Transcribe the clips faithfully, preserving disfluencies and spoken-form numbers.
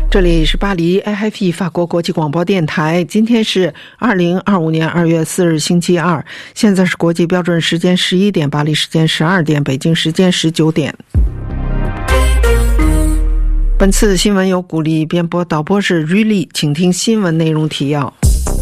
这里是巴黎 A F P 法国国际广播电台，今天是二零二五年二月四日星期二，现在是国际标准时间十一点，巴黎时间十二点，北京时间十九点。本次新闻由古力编播，导播是瑞丽，请听新闻内容提要。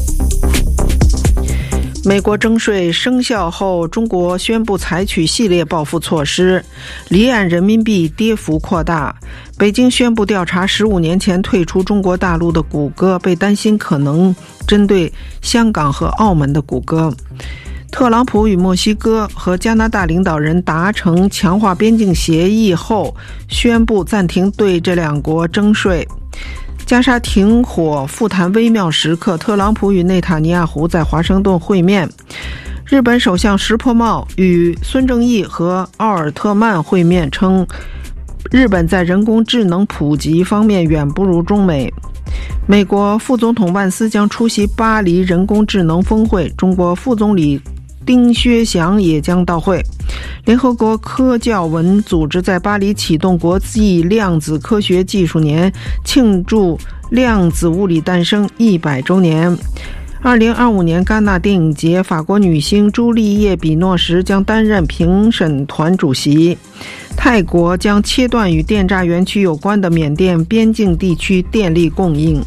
美国征税生效后，中国宣布采取系列报复措施，离岸人民币跌幅扩大。北京宣布调查十五年前退出中国大陆的谷歌，被担心可能针对香港和澳门的谷歌。特朗普与墨西哥和加拿大领导人达成强化边境协议后，宣布暂停对这两国征税。加沙停火复谈微妙时刻，特朗普与内塔尼亚胡在华盛顿会面。日本首相石破茂与孙正义和奥尔特曼会面，称日本在人工智能普及方面远不如中美。美国副总统万斯将出席巴黎人工智能峰会，中国副总理丁薛祥也将到会。联合国科教文组织在巴黎启动国际量子科学技术年，庆祝量子物理诞生一百周年。二零二五年戛纳电影节，法国女星朱丽叶·比诺什将担任评审团主席。泰国将切断与电诈园区有关的缅甸边境地区电力供应。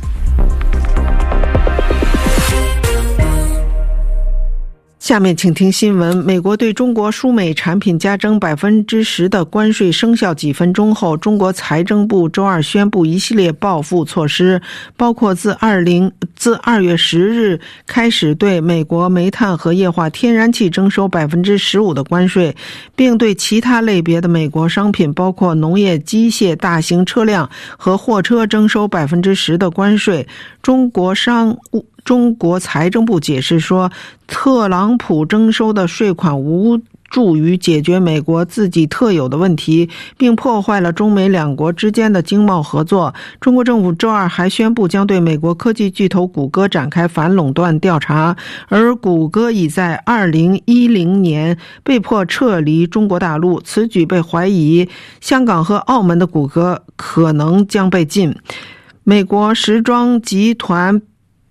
下面请听新闻。美国对中国输美产品加征百分之十的关税生效几分钟后，中国财政部周二宣布一系列报复措施，包括自二零自二月十日开始对美国煤炭和液化天然气征收百分之十五的关税，并对其他类别的美国商品，包括农业机械、大型车辆和货车征收百分之十的关税。中国商务中国财政部解释说，特朗普征收的税款无助于解决美国自己特有的问题，并破坏了中美两国之间的经贸合作。中国政府周二还宣布将对美国科技巨头谷歌展开反垄断调查，而谷歌已在二零一零年被迫撤离中国大陆，此举被怀疑香港和澳门的谷歌可能将被禁。美国时装集团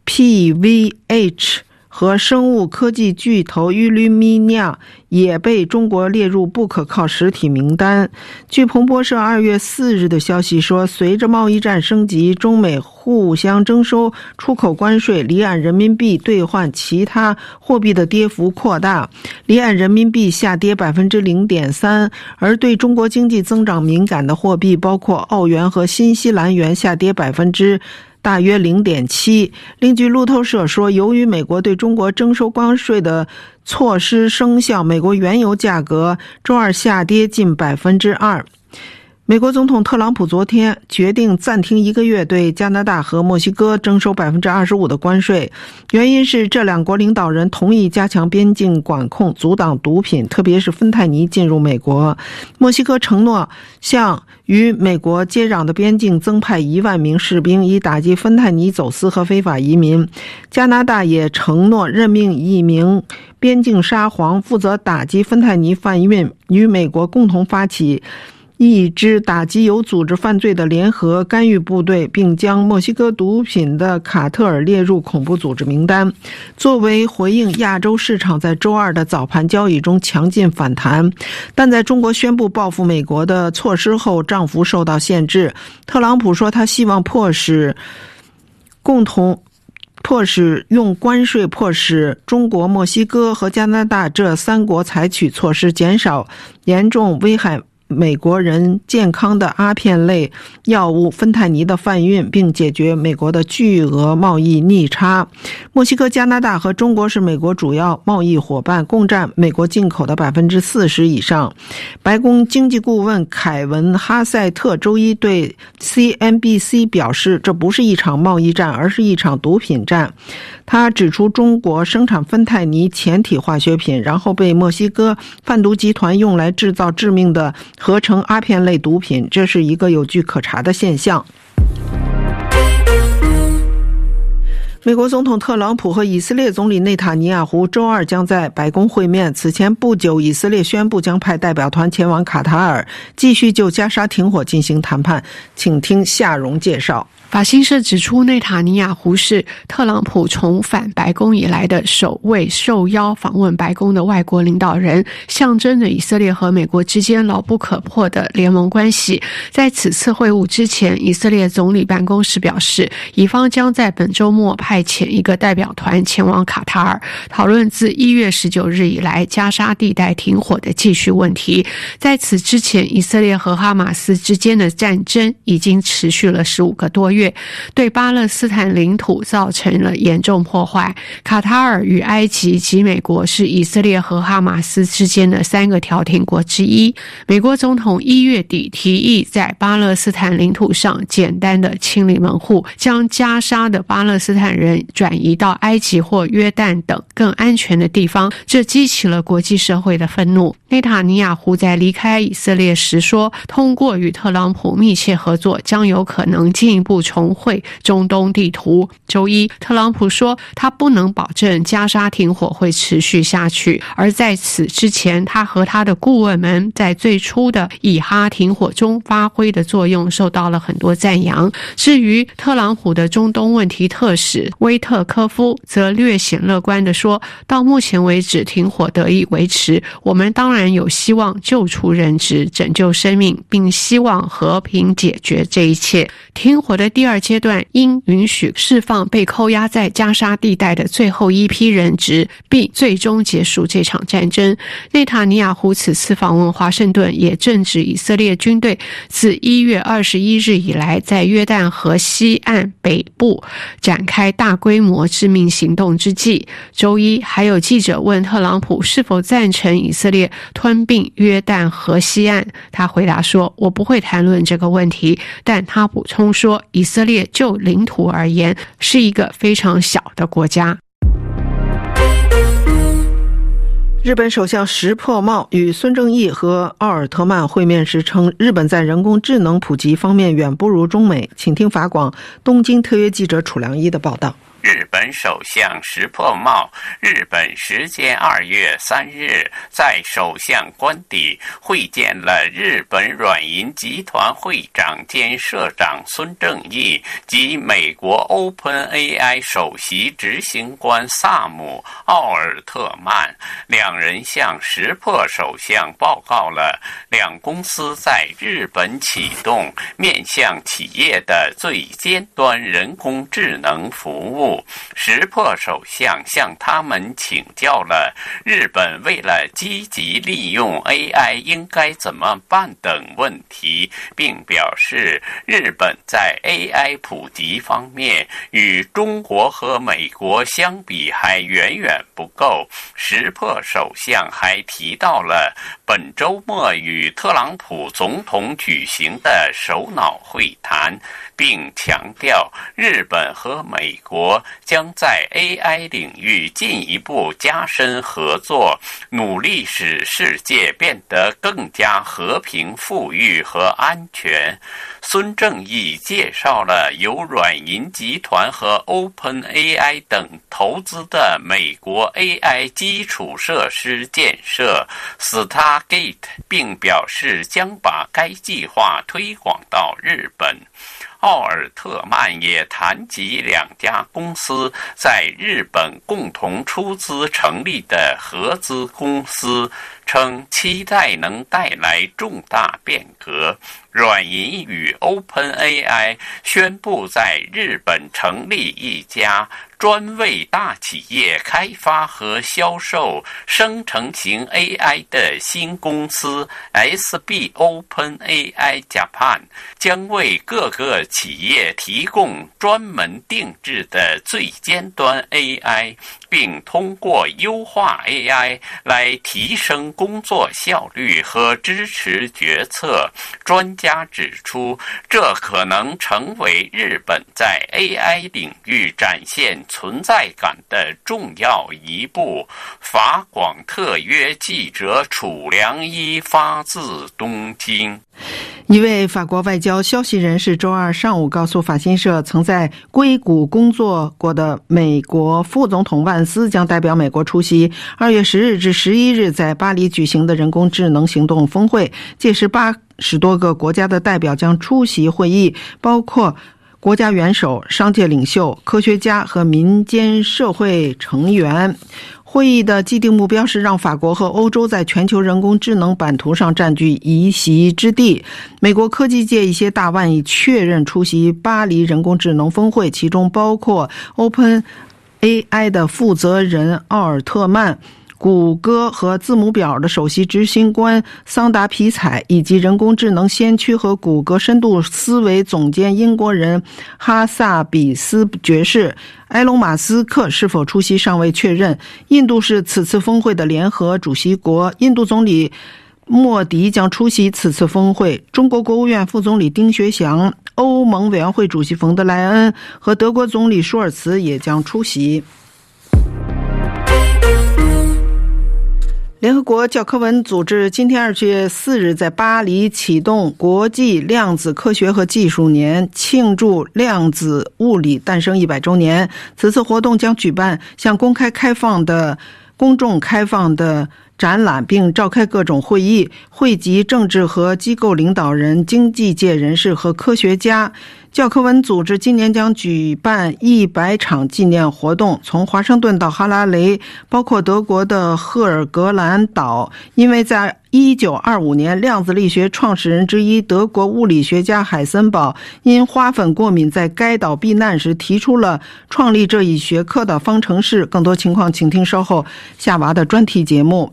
P V H 和生物科技巨头 Illumina 也被中国列入不可靠实体名单。据彭博社二月四日的消息说，随着贸易战升级，中美互相征收出口关税，离岸人民币兑换其他货币的跌幅扩大，离岸人民币下跌 百分之零点三， 而对中国经济增长敏感的货币包括澳元和新西兰元下跌百分之大约 零点七。 另据路透社说，由于美国对中国征收关税的措施生效，美国原油价格周二下跌近 百分之二。美国总统特朗普昨天决定暂停一个月对加拿大和墨西哥征收 百分之二十五 的关税，原因是这两国领导人同意加强边境管控，阻挡毒品，特别是芬太尼进入美国。墨西哥承诺向与美国接壤的边境增派一万名士兵，以打击芬太尼走私和非法移民。加拿大也承诺任命一名边境沙皇，负责打击芬太尼贩运，与美国共同发起一支打击有组织犯罪的联合干预部队，并将墨西哥毒品的卡特尔列入恐怖组织名单。作为回应，亚洲市场在周二的早盘交易中强劲反弹，但在中国宣布报复美国的措施后，涨幅受到限制。特朗普说，他希望迫使共同迫使用关税迫使中国、墨西哥和加拿大这三国采取措施，减少严重危害美国人健康的阿片类药物芬太尼的贩运，并解决美国的巨额贸易逆差。墨西哥、加拿大和中国是美国主要贸易伙伴，共占美国进口的 百分之四十 以上。白宫经济顾问凯文·哈塞特周一对 C N B C 表示，这不是一场贸易战，而是一场毒品战。他指出，中国生产芬太尼前体化学品，然后被墨西哥贩毒集团用来制造致命的合成阿片类毒品，这是一个有据可查的现象。美国总统特朗普和以色列总理内塔尼亚胡周二将在白宫会面。此前不久，以色列宣布将派代表团前往卡塔尔，继续就加沙停火进行谈判。请听夏荣介绍。 法新社指出，内塔尼亚胡是特朗普重返白宫以来的首位受邀访问白宫的外国领导人，象征着以色列和美国之间牢不可破的联盟关系。在此次会晤之前，以色列总理办公室表示，以方将在本周末派遣一个代表团前往卡塔尔，讨论自一月十九日以来加沙地带停火的继续问题。在此之前，以色列和哈马斯之间的战争已经持续了十五个多月，对巴勒斯坦领土造成了严重破坏。卡塔尔与埃及及美国是以色列和哈马斯之间的三个调停国之一。美国总统一月底提议在巴勒斯坦领土上简单的清理门户，将加沙的巴勒斯坦人转移到埃及或约旦等更安全的地方，这激起了国际社会的愤怒。内塔尼亚胡在离开以色列时说，通过与特朗普密切合作，将有可能进一步重绘中东地图。周一，特朗普说他不能保证加沙停火会持续下去，而在此之前，他和他的顾问们在最初的以哈停火中发挥的作用受到了很多赞扬。至于特朗普的中东问题特使威特科夫则略显乐观地说，到目前为止停火得以维持，我们当然有希望救出人质，拯救生命，并希望和平解决这一切。停火的第二阶段应允许释放被扣押在加沙地带的最后一批人质，并最终结束这场战争。内塔尼亚胡此次访问华盛顿，也正值以色列军队自一月二十一日以来在约旦河西岸北部展开大规模致命行动之际。周一，还有记者问特朗普是否赞成以色列吞并约旦河西岸，他回答说，我不会谈论这个问题，但他补充说，以色列就领土而言是一个非常小的国家。 日本首相石破茂与孙正义和奥尔特曼会面时称，日本在人工智能普及方面远不如中美。请听法广东京特约记者楚良一的报道。 日本首相石破茂日本时间二月三日在首相官邸会见了日本软银集团会长兼社长孙正义及美国 OpenAI 首席执行官萨姆·奥尔特曼。两人向石破首相报告了两公司在日本启动面向企业的最尖端人工智能服务。石破首相向他们请教了日本为了积极利用 A I 应该怎么办等问题，并表示日本在 A I 普及方面与中国和美国相比还远远不够。石破首相还提到了本周末与特朗普总统举行的首脑会谈，并强调日本和美国将在 A I 领域进一步加深合作，努力使世界变得更加和平、富裕和安全。孙正义介绍了由软银集团和 OpenAI 等投资的美国 A I 基础设施建设 Stargate， 并表示将把该计划推广到日本。奥尔特曼也谈及两家公司在日本共同出资成立的合资公司，称期待能带来重大变革。软银与 OpenAI 宣布在日本成立一家专为大企业开发和销售生成型 A I 的新公司 S B OpenAI Japan， 将为各个企业提供专门定制的最尖端 A I， 并通过优化 A I 来提升工作效率和支持决策。专家指出，这可能成为日本在 A I 领域展现存在感的重要一步。法广特约记者楚良一发自东京。 一位法国外交消息人士周二上午告诉法新社，曾在硅谷工作过的美国副总统万斯将代表美国出席二月十日至十一日在巴黎举行的人工智能行动峰会，届时八十多个国家的代表将出席会议，包括国家元首、商界领袖、科学家和民间社会成员。会议的既定目标是让法国和欧洲在全球人工智能版图上占据一席之地。美国科技界一些大腕已确认出席巴黎人工智能峰会，其中包括 OpenAI 的负责人奥尔特曼、谷歌和字母表的首席执行官桑达皮采，以及人工智能先驱和谷歌深度思维总监英国人哈萨比斯爵士。埃隆·马斯克是否出席尚未确认。印度是此次峰会的联合主席国，印度总理莫迪将出席此次峰会。中国国务院副总理丁学祥、欧盟委员会主席冯德莱恩和德国总理舒尔茨也将出席。联合国教科文组织今天二月四日在巴黎启动国际量子科学和技术年，庆祝量子物理诞生一百周年。此次活动将举办向公开开放的、公众开放的展览，并召开各种会议，汇集政治和机构领导人、经济界人士和科学家。教科文组织今年将举办一百场纪念活动，从华盛顿到哈拉雷，包括德国的赫尔格兰岛。因为在一九二五年，量子力学创始人之一德国物理学家海森堡因花粉过敏在该岛避难时提出了创立这一学科的方程式。更多情况请听稍后夏娃的专题节目。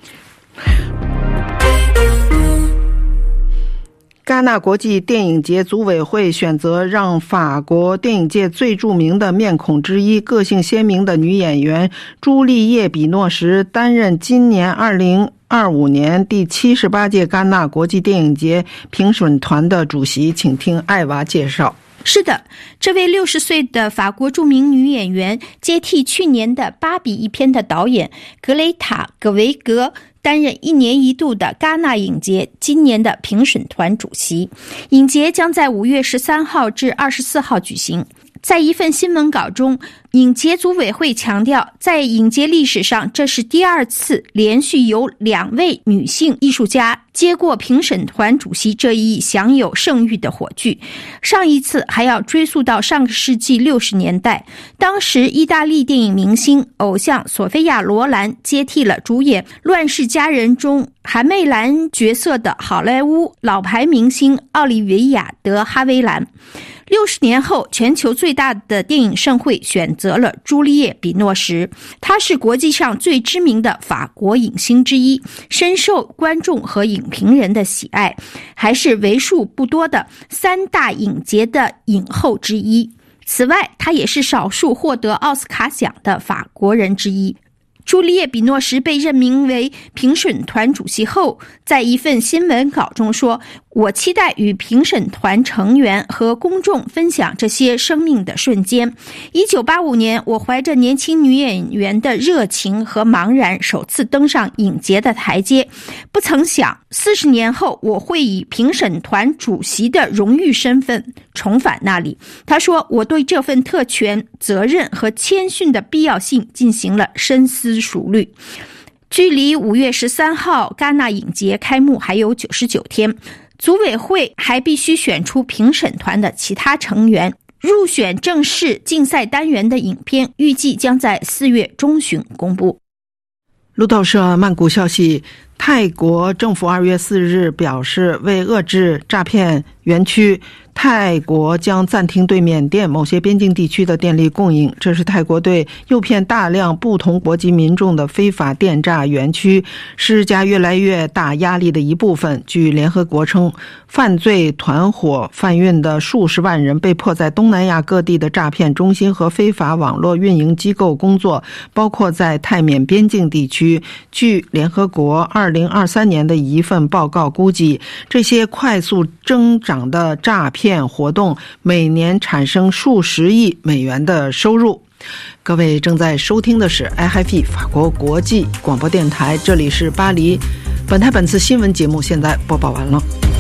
戛纳国际电影节组委会选择让法国电影界最著名的面孔之一、个性鲜明的女演员朱丽叶·比诺什担任今年二零二五年第七十八届戛纳国际电影节评审团的主席。请听艾娃介绍。 是的，这位六十岁的法国著名女演员接替去年的《芭比》一片的导演格雷塔·葛维格，担任一年一度的戛纳影节今年的评审团主席。影节将在五月十三号至二十四号举行。在一份新闻稿中，影节组委会强调，在影节历史上，这是第二次连续有两位女性艺术家接过评审团主席这一享有盛誉的火炬。上一次还要追溯到上个世纪六十年代，当时意大利电影明星偶像索菲亚·罗兰接替了主演《乱世佳人》中韩媚兰角色的好莱坞老牌明星奥利维亚·德哈维兰。六十年后，全球最大的电影盛会选择了朱丽叶·比诺什，她是国际上最知名的法国影星之一，深受观众和影评人的喜爱，还是为数不多的三大影节的影后之一。此外，她也是少数获得奥斯卡奖的法国人之一。朱丽叶·比诺什被任命为评审团主席后，在一份新闻稿中说，我期待与评审团成员和公众分享这些生命的瞬间。一九八五年，我怀着年轻女演员的热情和茫然首次登上影节的台阶，不曾想四十年后我会以评审团主席的荣誉身份重返那里。他说，我对这份特权、责任和谦逊的必要性进行了深思熟虑。距离五月十三号戛纳影节开幕还有九十九天，组委会还必须选出评审团的其他成员。入选正式竞赛单元的影片预计将在四月中旬公布。 路透社曼谷消息，泰国政府二月四日表示，为遏制诈骗园区，泰国将暂停对缅甸某些边境地区的电力供应。这是泰国对诱骗大量不同国籍民众的非法电诈园区施加越来越大压力的一部分。据联合国称，犯罪团伙贩运的数十万人被迫在东南亚各地的诈骗中心和非法网络运营机构工作，包括在泰缅边境地区。据联合国二零二三年的一份报告估计，这些快速增长的诈骗活动每年产生数十亿美元的收入。各位正在收听的是 I F I 法国国际广播电台，这里是巴黎。本台本次新闻节目现在播报完了。